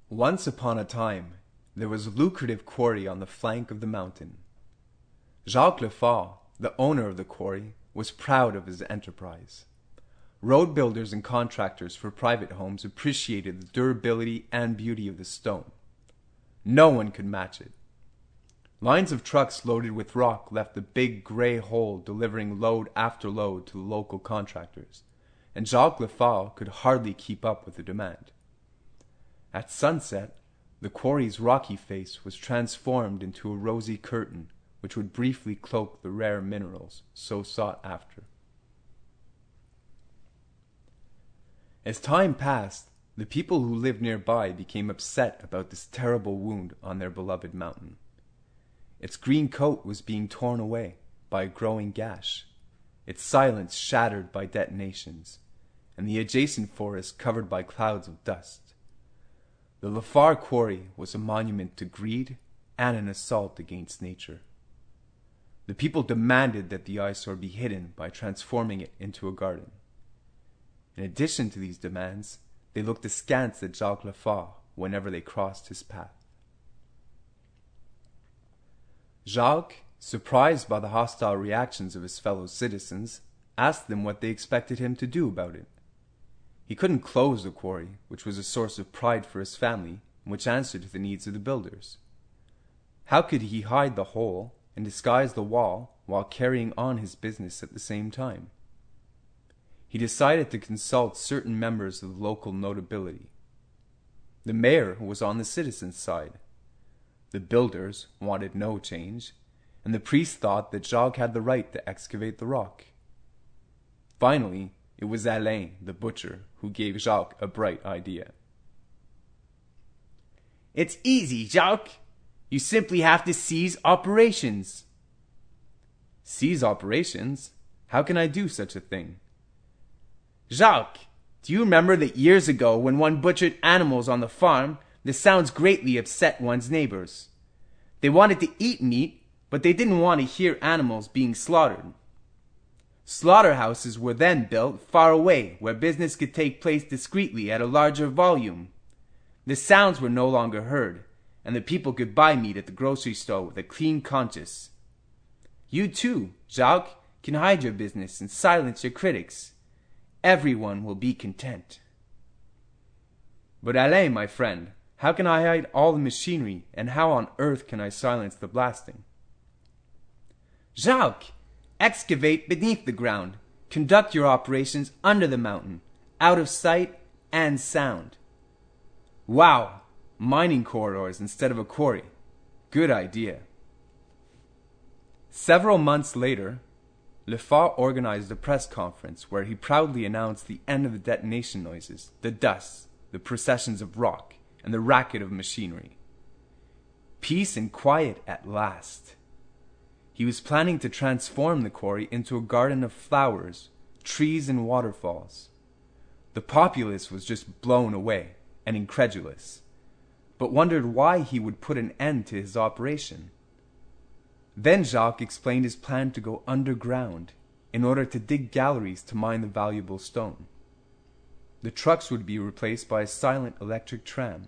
Once upon a time, there was a lucrative quarry on the flank of the mountain. Jacques Lefort, the owner of the quarry, was proud of his enterprise. Road builders and contractors for private homes appreciated the durability and beauty of the stone. No one could match it. Lines of trucks loaded with rock left the big gray hole delivering load after load to the local contractors, and Jacques Lefort could hardly keep up with the demand. At sunset, the quarry's rocky face was transformed into a rosy curtain which would briefly cloak the rare minerals so sought after. As time passed, the people who lived nearby became upset about this terrible wound on their beloved mountain. Its green coat was being torn away by a growing gash, its silence shattered by detonations, and the adjacent forest covered by clouds of dust. The Lefort quarry was a monument to greed and an assault against nature. The people demanded that the eyesore be hidden by transforming it into a garden. In addition to these demands, they looked askance at Jacques Lefort whenever they crossed his path. Jacques, surprised by the hostile reactions of his fellow citizens, asked them what they expected him to do about it. He couldn't close the quarry, which was a source of pride for his family and which answered to the needs of the builders. How could he hide the hole and disguise the wall while carrying on his business at the same time? He decided to consult certain members of the local notability. The mayor was on the citizens' side. The builders wanted no change, and the priest thought that Jacques had the right to excavate the rock. Finally, it was Alain, the butcher, who gave Jacques a bright idea. "It's easy, Jacques. You simply have to cease operations." "Cease operations? How can I do such a thing?" "Jacques, do you remember that years ago when one butchered animals on the farm, the sounds greatly upset one's neighbors? They wanted to eat meat, but they didn't want to hear animals being slaughtered. Slaughterhouses were then built far away where business could take place discreetly at a larger volume. The sounds were no longer heard, and the people could buy meat at the grocery store with a clean conscience. You too, Jacques, can hide your business and silence your critics. Everyone will be content." "But Alain, my friend, how can I hide all the machinery, and how on earth can I silence the blasting?" "Jacques, excavate beneath the ground. Conduct your operations under the mountain, out of sight and sound." "Wow! Mining corridors instead of a quarry. Good idea." Several months later, Lefort organized a press conference where he proudly announced the end of the detonation noises, the dust, the processions of rock, and the racket of machinery. Peace and quiet at last. He was planning to transform the quarry into a garden of flowers, trees, and waterfalls. The populace was just blown away and incredulous, but wondered why he would put an end to his operation. Then Jacques explained his plan to go underground in order to dig galleries to mine the valuable stone. The trucks would be replaced by a silent electric tram.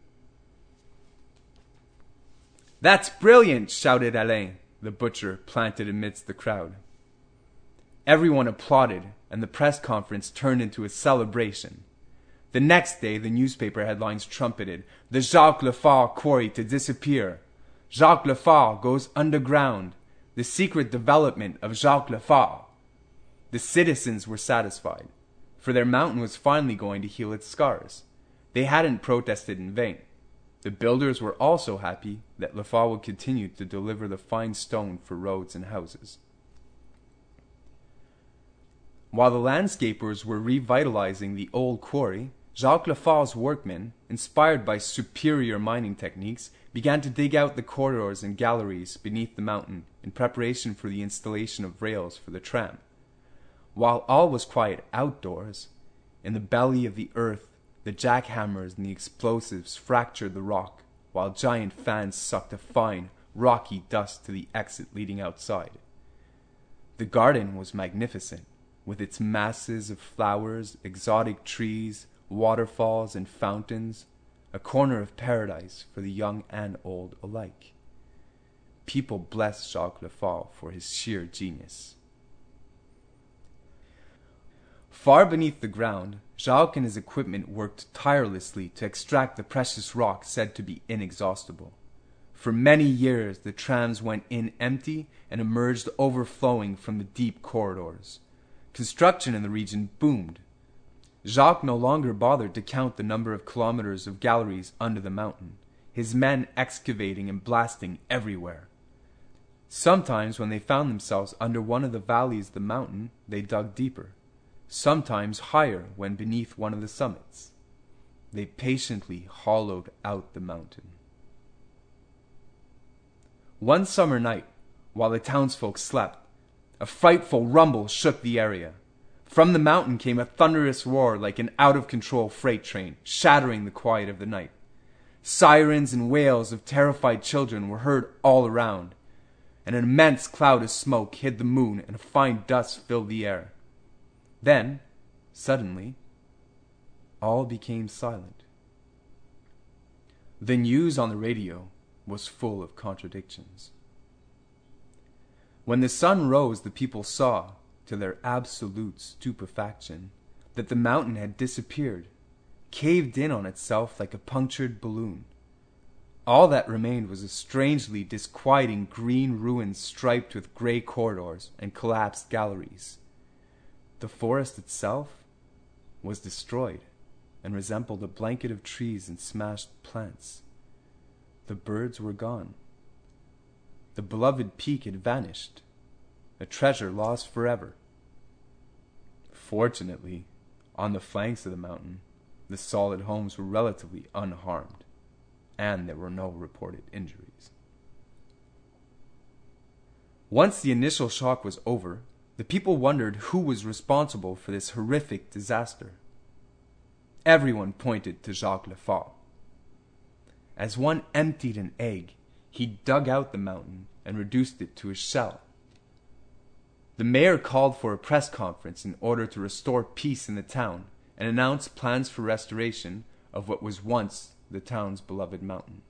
"That's brilliant!" shouted Alain, the butcher planted amidst the crowd. Everyone applauded, and the press conference turned into a celebration. The next day, the newspaper headlines trumpeted, "The Jacques Lefort quarry to disappear. Jacques Lefort goes underground. The secret development of Jacques Lefort." The citizens were satisfied, for their mountain was finally going to heal its scars. They hadn't protested in vain. The builders were also happy that Lefort would continue to deliver the fine stone for roads and houses. While the landscapers were revitalizing the old quarry, Jacques Lefort's workmen, inspired by superior mining techniques, began to dig out the corridors and galleries beneath the mountain in preparation for the installation of rails for the tram. While all was quiet outdoors, in the belly of the earth, the jackhammers and the explosives fractured the rock, while giant fans sucked a fine, rocky dust to the exit leading outside. The garden was magnificent, with its masses of flowers, exotic trees, waterfalls, and fountains, a corner of paradise for the young and old alike. People blessed Jacques Lefort for his sheer genius. Far beneath the ground, Jacques and his equipment worked tirelessly to extract the precious rock said to be inexhaustible. For many years the trams went in empty and emerged overflowing from the deep corridors. Construction in the region boomed. Jacques no longer bothered to count the number of kilometers of galleries under the mountain, his men excavating and blasting everywhere. Sometimes when they found themselves under one of the valleys of the mountain, they dug deeper. Sometimes higher when beneath one of the summits. They patiently hollowed out the mountain. One summer night, while the townsfolk slept, a frightful rumble shook the area. From the mountain came a thunderous roar like an out-of-control freight train, shattering the quiet of the night. Sirens and wails of terrified children were heard all around. An immense cloud of smoke hid the moon and a fine dust filled the air. Then, suddenly, all became silent. The news on the radio was full of contradictions. When the sun rose, the people saw, to their absolute stupefaction, that the mountain had disappeared, caved in on itself like a punctured balloon. All that remained was a strangely disquieting green ruin striped with gray corridors and collapsed galleries. The forest itself was destroyed and resembled a blanket of trees and smashed plants. The birds were gone. The beloved peak had vanished, a treasure lost forever. Fortunately, on the flanks of the mountain, the solid homes were relatively unharmed, and there were no reported injuries. Once the initial shock was over, the people wondered who was responsible for this horrific disaster. Everyone pointed to Jacques Lefort. As one emptied an egg, he dug out the mountain and reduced it to a shell. The mayor called for a press conference in order to restore peace in the town and announce plans for restoration of what was once the town's beloved mountain.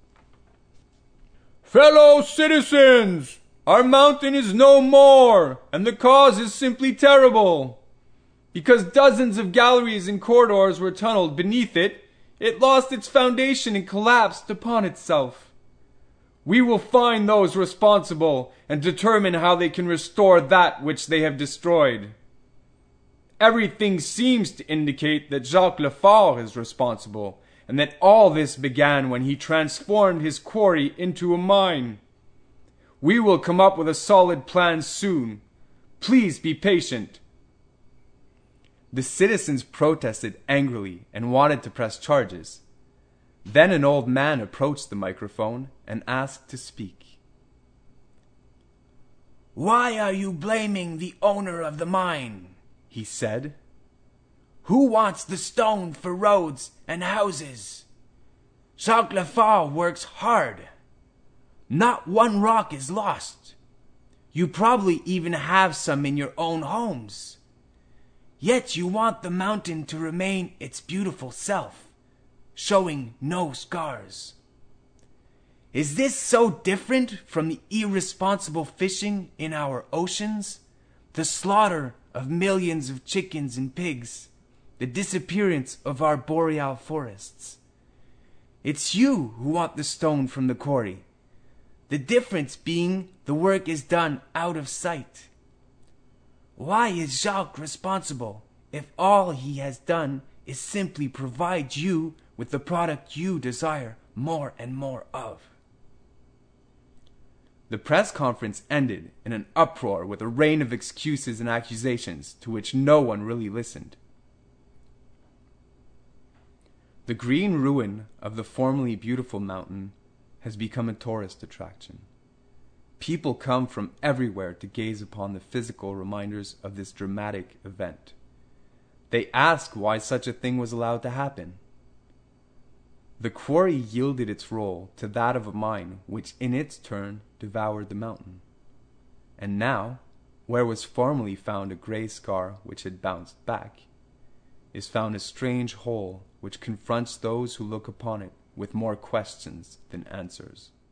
Fellow citizens! Our mountain is no more, and the cause is simply terrible. Because dozens of galleries and corridors were tunneled beneath it, it lost its foundation and collapsed upon itself. We will find those responsible and determine how they can restore that which they have destroyed. Everything seems to indicate that Jacques Lefort is responsible, and that all this began when he transformed his quarry into a mine. We will come up with a solid plan soon. Please be patient. The citizens protested angrily and wanted to press charges. Then an old man approached the microphone and asked to speak. "Why are you blaming the owner of the mine?" he said. "Who wants the stone for roads and houses? Jacques Lefort works hard. Not one rock is lost. You probably even have some in your own homes. Yet you want the mountain to remain its beautiful self, showing no scars. Is this so different from the irresponsible fishing in our oceans, the slaughter of millions of chickens and pigs, the disappearance of our boreal forests? It's you who want the stone from the quarry, the difference being the work is done out of sight. Why is Jacques responsible if all he has done is simply provide you with the product you desire more and more of?" The press conference ended in an uproar with a rain of excuses and accusations to which no one really listened. The green ruin of the formerly beautiful mountain has become a tourist attraction. People come from everywhere to gaze upon the physical reminders of this dramatic event. They ask why such a thing was allowed to happen. The quarry yielded its role to that of a mine which in its turn devoured the mountain. And now, where was formerly found a gray scar which had bounced back, is found a strange hole which confronts those who look upon it with more questions than answers.